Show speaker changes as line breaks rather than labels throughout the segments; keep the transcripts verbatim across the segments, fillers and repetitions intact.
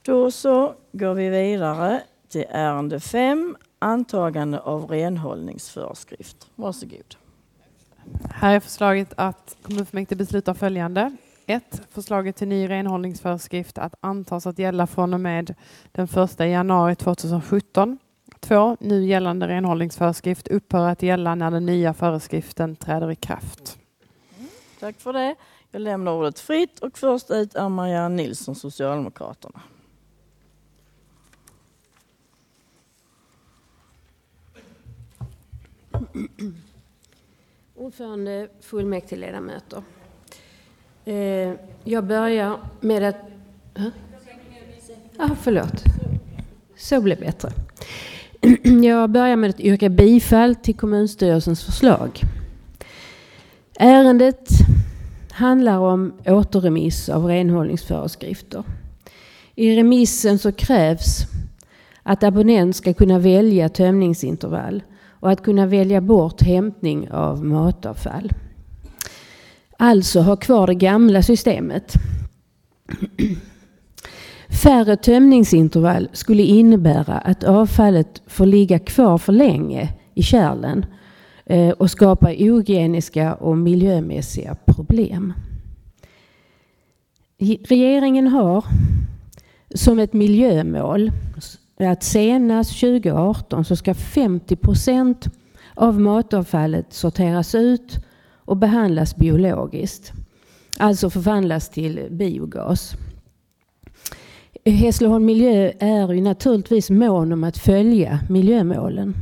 Då så går vi vidare till ärende fem, antagande av renhållningsföreskrift. Varsågod.
Här är förslaget att kommunfullmäktige beslutar följande. ett. Förslaget till ny renhållningsföreskrift att antas att gälla från och med den första januari tjugohundrasjutton. två. Nu gällande renhållningsföreskrift upphör att gälla när den nya föreskriften träder i kraft.
Mm, tack för det. Jag lämnar ordet fritt och först ut är Marianne Nilsson, Socialdemokraterna.
Ordförande, fullmäktigeledamöter. Eh, jag börjar med att... Ja, ah, förlåt. Så blir bättre. Jag börjar med att yrka bifall till kommunstyrelsens förslag. Ärendet handlar om återremiss av renhållningsföreskrifter. I remissen så krävs att abonnent ska kunna välja tömningsintervall och att kunna välja bort hämtning av matavfall. Alltså ha kvar det gamla systemet. Färre tömningsintervall skulle innebära att avfallet får ligga kvar för länge i kärlen och skapa ohygieniska och miljömässiga problem. Regeringen har som ett miljömål att senast tjugo arton så ska femtio procent av matavfallet sorteras ut och behandlas biologiskt. Alltså förvandlas till biogas. Hässleholm Miljö är ju naturligtvis mån om att följa miljömålen.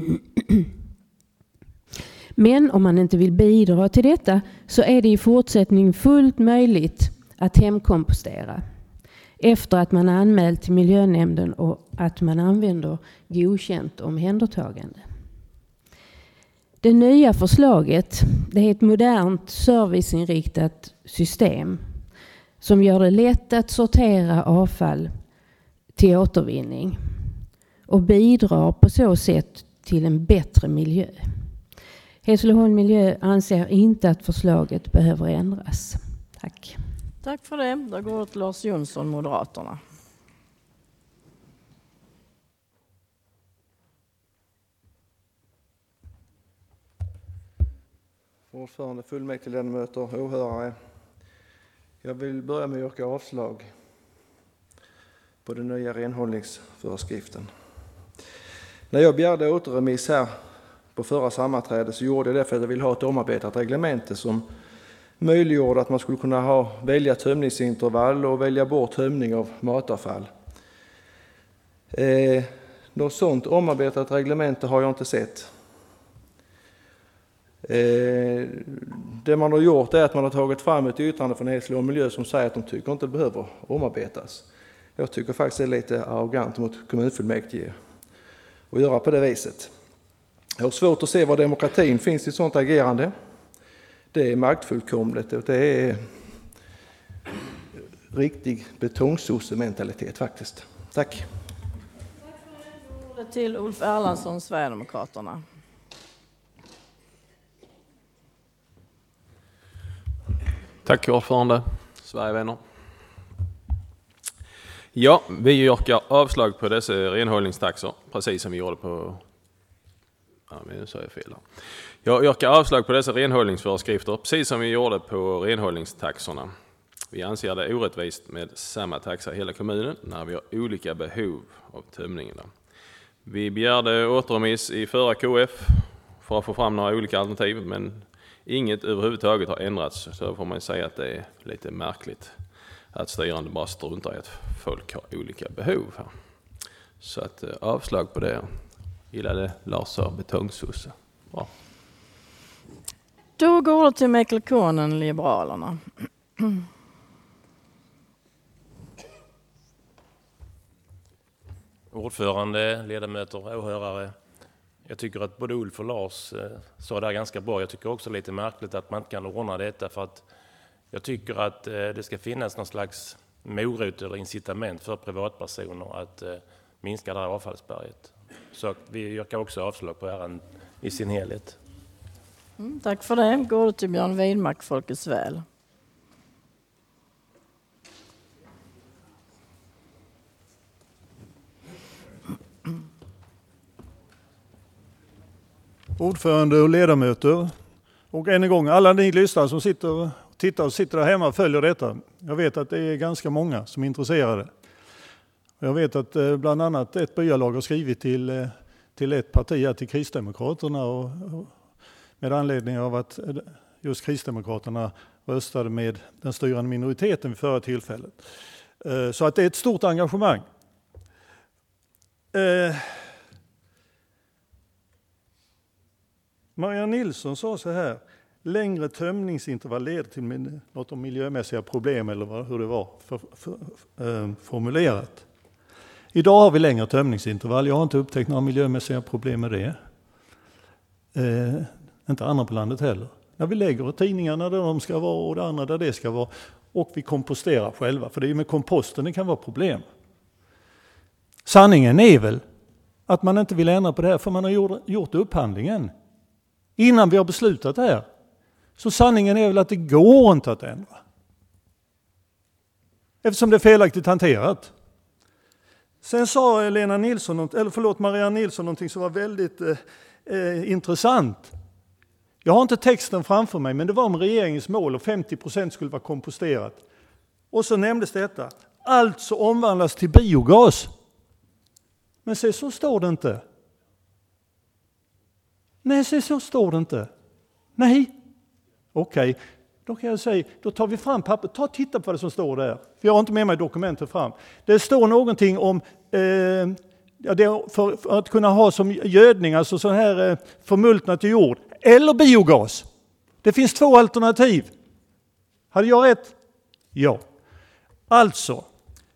Men om man inte vill bidra till detta så är det i fortsättningen fullt möjligt att hemkompostera. Efter att man anmält till miljönämnden och att man använder godkänt omhändertagande. Det nya förslaget, det är ett modernt serviceinriktat system som gör det lätt att sortera avfall till återvinning och bidrar på så sätt till en bättre miljö. Hässleholm Miljö anser inte att förslaget behöver ändras. Tack.
Tack för det. Då går det till Lars Jonsson, Moderaterna.
Ordförande, fullmäktigeledamöter, åhörare. Jag vill börja med att yrka avslag på den nya renhållningsföreskriften. När jag begärde återremiss här på förra sammanträdet så gjorde jag det för att jag vill ha ett omarbetat reglemente som möjliggjorde att man skulle kunna ha, välja tömningsintervall och välja bort tömning av matavfall. Eh, något sådant omarbetat reglemente har jag inte sett. Eh, det man har gjort är att man har tagit fram ett yttrande från Hässleholm Miljö som säger att de tycker inte det behöver omarbetas. Jag tycker faktiskt det är lite arrogant mot kommunfullmäktige att göra på det viset. Jag har svårt att se var demokratin finns i ett sådant agerande. Det är maktfullkomligt och det är riktig betongsosse-mentalitet faktiskt. Tack.
Tack till Ulf Erlandsson, Sverigedemokraterna.
Tack ordförande, Sverigevänner. Ja, vi yrkar avslag på dessa renhållningstaxor, precis som vi gjorde på... Ja, men nu sa jag fel. Jag yrkar avslag på dessa renhållningsföreskrifter, precis som vi gjorde på renhållningstaxorna. Vi anser det orättvist med samma taxa i hela kommunen när vi har olika behov av tömningen. Vi begärde återremiss i förra K F för att få fram några olika alternativ, men inget överhuvudtaget har ändrats, så får man säga att det är lite märkligt att styrande bara struntar i att folk har olika behov. Så att avslag på det. Gillade Lars och betongsosse. Bra.
Då går det till Michael Konen, Liberalerna.
Ordförande, ledamöter, åhörare. Jag tycker att både Ulf och Lars eh, sa det ganska bra. Jag tycker också lite märkligt att man inte kan ordna detta, för att jag tycker att eh, det ska finnas någon slags morot eller incitament för privatpersoner att eh, minska det här avfallsberget. Så vi yrkar också avslag på ärendet i sin helhet.
Mm, tack för det. Går det till Björn Widmark, Folkets väl.
ordförande och ledamöter. Och än en gång, alla ni lyssnare som sitter och tittar och sitter där hemma och följer detta. Jag vet att det är ganska många som är intresserade. Jag vet att bland annat ett byalag har skrivit till, till ett parti, till Kristdemokraterna. Och, och med anledning av att just Kristdemokraterna röstade med den styrande minoriteten vid förra tillfället. Så att det är ett stort engagemang. Eh, Maria Nilsson sa så här: längre tömningsintervall leder till något om miljömässiga problem, eller hur det var för, för, för, eh, formulerat. Idag har vi längre tömningsintervall. Jag har inte upptäckt några miljömässiga problem med det. Eh, inte andra på landet heller. När vi lägger tidningarna där de ska vara och det andra där det ska vara. Och vi komposterar själva. För det är med komposten det kan vara problem. Sanningen är väl att man inte vill ändra på det här för man har gjort, gjort upphandlingen. Innan vi har beslutat det här. Så sanningen är väl att det går inte att ändra. Eftersom det är felaktigt hanterat. Sen sa Lena Nilsson, eller förlåt Maria Nilsson, någonting som var väldigt eh, eh, intressant. Jag har inte texten framför mig, men det var om regeringens mål och femtio procent skulle vara komposterat. Och så nämndes detta. Alltså omvandlas till biogas. Men se, så står det inte. Nej, se, så står det inte. Nej. Okej, okay. Då kan jag säga, då tar vi fram papper. Ta och titta på vad det som står där. För jag har inte med mig dokumentet fram. Det står någonting om eh, ja, det för, för att kunna ha som gödning, alltså sån här eh, förmultnat i jord. Eller biogas. Det finns två alternativ. Hade jag rätt? Ja. Alltså.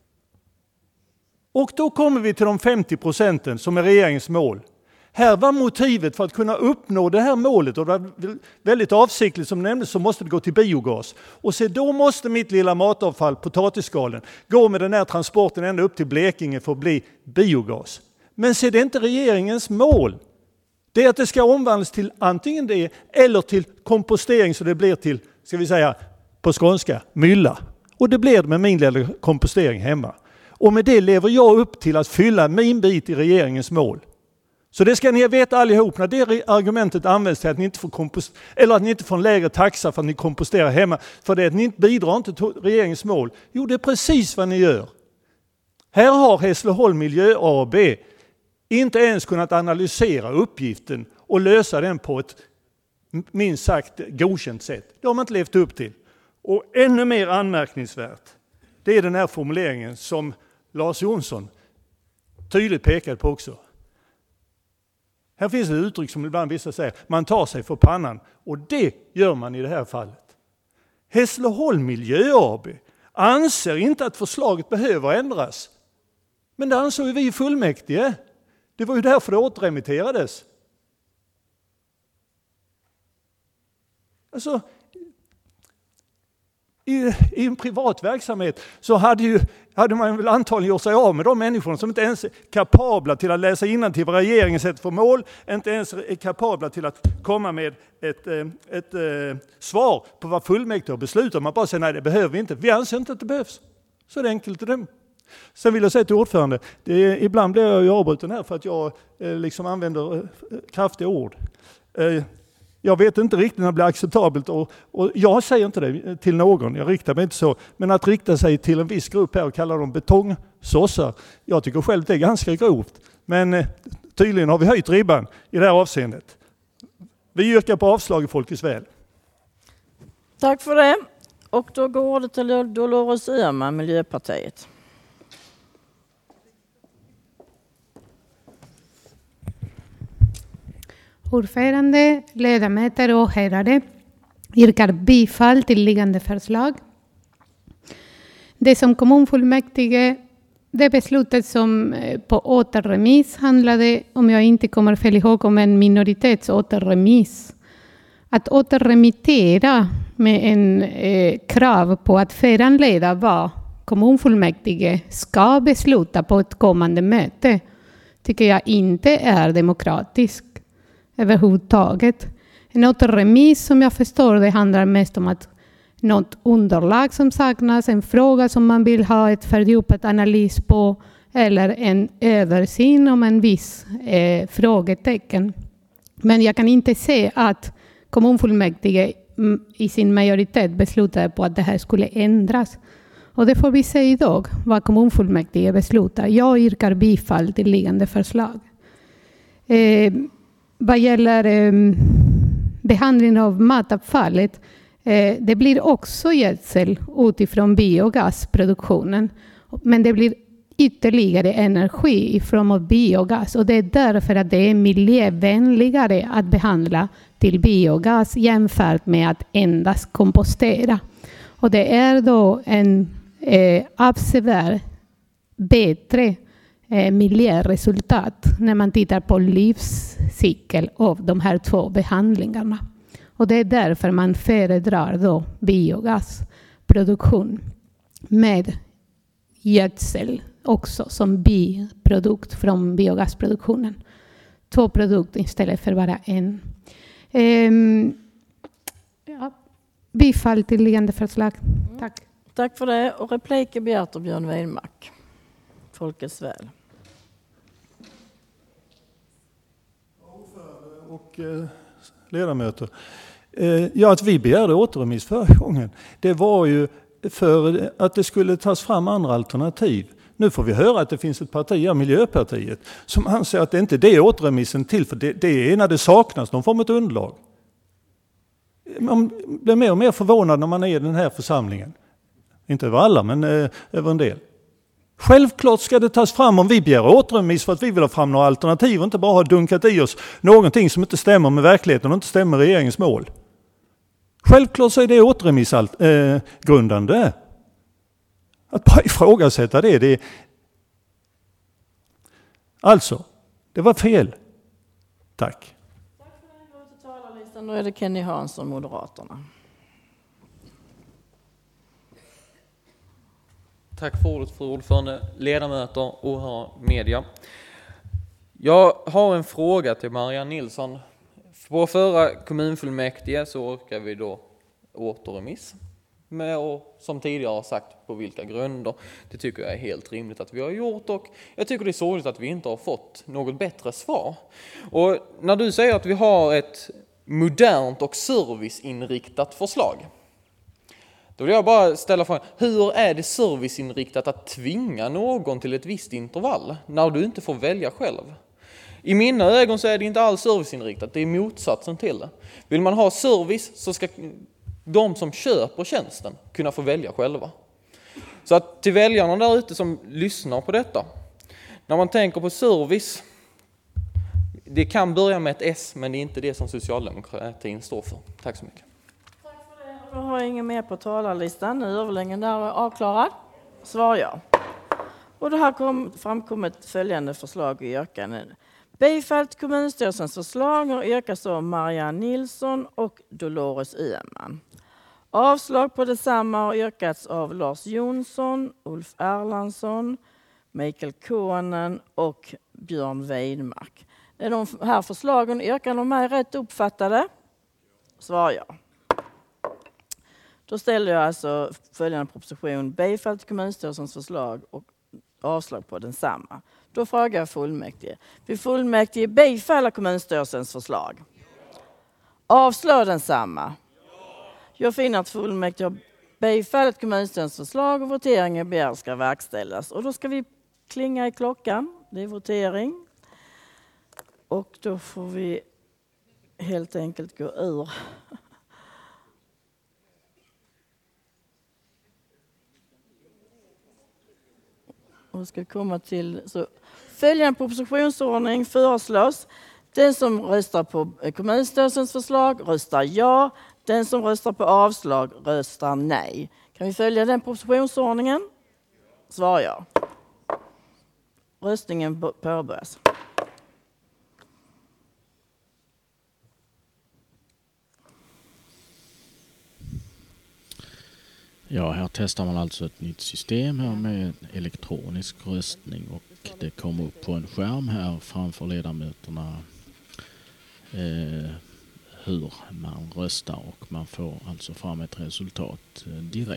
Och då kommer vi till de femtio procenten som är regeringens mål. Här var motivet för att kunna uppnå det här målet, och det var väldigt avsiktligt som nämndes, så måste det gå till biogas. Och så då måste mitt lilla matavfall, potatisskalen, gå med den här transporten ända upp till Blekinge för att bli biogas. Men se, det är inte regeringens mål. Det är att det ska omvandlas till antingen det eller till kompostering, så det blir till, ska vi säga på skånska, mylla. Och det blir med min lilla kompostering hemma. Och med det lever jag upp till att fylla min bit i regeringens mål. Så det ska ni veta allihop, när det argumentet används till att ni inte får kompost- eller att ni inte får en lägre taxa för att ni komposterar hemma, för det att ni inte bidrar inte till regeringens mål. Jo, det är precis vad ni gör. Här har Hässleholm Miljö A B inte ens kunnat analysera uppgiften och lösa den på ett minst sagt godkänt sätt. Det har man inte levt upp till. Och ännu mer anmärkningsvärt, det är den här formuleringen som Lars Jonsson tydligt pekade på också. Här finns ett uttryck som ibland vissa säger, man tar sig för pannan. Och det gör man i det här fallet. Hässleholm Miljö A B anser inte att förslaget behöver ändras. Men det ansåg vi i fullmäktige. Det var ju därför det återremitterades. Alltså, i, i en privat verksamhet så hade, ju, hade man väl antagligen gjort sig av med de människorna som inte ens är kapabla till att läsa innantill vad regeringen sätter för mål, inte ens är kapabla till att komma med ett, ett, ett, ett svar på vad fullmäktige har beslutat. Man bara säger nej, det behöver vi inte. Vi anser inte att det behövs. Så det är enkelt till dem. Sen vill jag säga till ordförande, det är, ibland blir jag ju avbruten här för att jag eh, liksom använder eh, kraftiga ord. Eh, jag vet inte riktigt när det blir acceptabelt och, och jag säger inte det till någon, jag riktar mig inte så. Men att rikta sig till en viss grupp här och kalla dem betongsossar, jag tycker själv det är ganska grovt. Men eh, tydligen har vi höjt ribban i det här avseendet. Vi yrkar på avslag i Folkets väl.
Tack för det. Och då går det till Dolores Öhman, Miljöpartiet.
Ordförande, ledamöter och herrar, yrkar bifall till liggande förslag. Det som kommunfullmäktige, det beslutet som på återremiss handlade, om jag inte kommer fel ihåg, om en minoritetsåterremiss. Att återremittera med en eh, krav på att föranleda vad kommunfullmäktige ska besluta på ett kommande möte tycker jag inte är demokratiskt överhuvudtaget. En återremiss som jag förstår det handlar mest om att något underlag som saknas, en fråga som man vill ha ett fördjupat analys på eller en översyn om en viss eh, frågetecken. Men jag kan inte se att kommunfullmäktige i sin majoritet beslutade på att det här skulle ändras. Och det får vi se idag, vad kommunfullmäktige beslutar. Jag yrkar bifall till liggande förslag. Eh, vad gäller eh, behandlingen av matavfallet, eh, det blir också gödsel utifrån biogasproduktionen. Men det blir ytterligare energi ifrån biogas. Och det är därför att det är miljövänligare att behandla till biogas jämfört med att endast kompostera. Och det är då en eh, avsevärt bättre eh, miljöresultat när man tittar på livscykel av de här två behandlingarna. Och det är därför man föredrar då biogasproduktion med gödsel också som biprodukt från biogasproduktionen. Två produkter istället för bara en. Ehm, ja. Bifall till liggande förslag. Tack.
Tack för det. Och repliker begärt av Björn Weinmark. Folkets väl.
Och eh, ledamöter. Eh, ja, att vi begärde återremiss förra gången, det var ju för att det skulle tas fram andra alternativ. Nu får vi höra att det finns ett parti, ja, Miljöpartiet, som anser att det inte är det återremissen till, för det, det är när det saknas någon form av underlag. Man blir mer och mer förvånad när man är i den här församlingen. Inte över alla, men eh, över en del. Självklart ska det tas fram om vi begär återremiss för att vi vill ha fram några alternativ och inte bara ha dunkat i oss någonting som inte stämmer med verkligheten och inte stämmer med regeringens mål. Självklart så är det återremissgrundande. Eh, att bara ifrågasätta det, det... Alltså, det var fel. Tack.
Tack för den gången till talarlistan. Nu är det Kenny Hansson, Moderaterna.
Tack för ordet, fru ordförande, ledamöter och media. Jag har en fråga till Marianne Nilsson. På förra kommunfullmäktige så orkar vi då återremiss. Med, och som tidigare har sagt, på vilka grunder. Det tycker jag är helt rimligt att vi har gjort, och jag tycker det är sorgligt att vi inte har fått något bättre svar. Och när du säger att vi har ett modernt och serviceinriktat förslag, då vill jag bara ställa frågan, hur är det serviceinriktat att tvinga någon till ett visst intervall när du inte får välja själv? I mina ögon så är det inte alls serviceinriktat, det är motsatsen till det. Vill man ha service så ska de som köper tjänsten kunna få välja själva. Så att till väljarna där ute som lyssnar på detta, när man tänker på service, det kan börja med ett S, men det är inte det som socialdemokratin står för. Tack så mycket.
Tack för det. Då har jag ingen mer på talarlistan. Nu är överläggningen där avklarad. Svar ja. Och det har kom, framkommit följande förslag och yrkanden. Bifall till kommunstyrelsens förslag och yrkas av Marianne Nilsson och Dolores Öhman. Avslag på detsamma har yrkats av Lars Jonsson, Ulf Erlandsson, Michael Konen och Björn Weinmark. Är de här förslagen yrkanden om mig rätt uppfattade? Svar ja. Då ställer jag alltså följande proposition: bifall till kommunstyrelsens förslag och avslag på densamma. Då frågar jag fullmäktige. Vill fullmäktige bifalla kommunstyrelsens förslag? Avslå densamma? Jag finner att fullmäktige har bifallit kommunstyrelsens förslag och voteringen begär ska verkställas. Och då ska vi klinga i klockan. Det är votering. Och då får vi helt enkelt gå ur. Och ska komma till så följande propositionsordning föreslås. Den som röstar på kommunstyrelsens förslag röstar ja. Den som röstar på avslag röstar nej. Kan vi följa den propositionsordningen? Svar ja. Röstningen påbörjas.
Ja, här testar man alltså ett nytt system här med elektronisk röstning, och det kommer upp på en skärm här framför ledamöterna eh, hur man röstar, och man får alltså fram ett resultat direkt.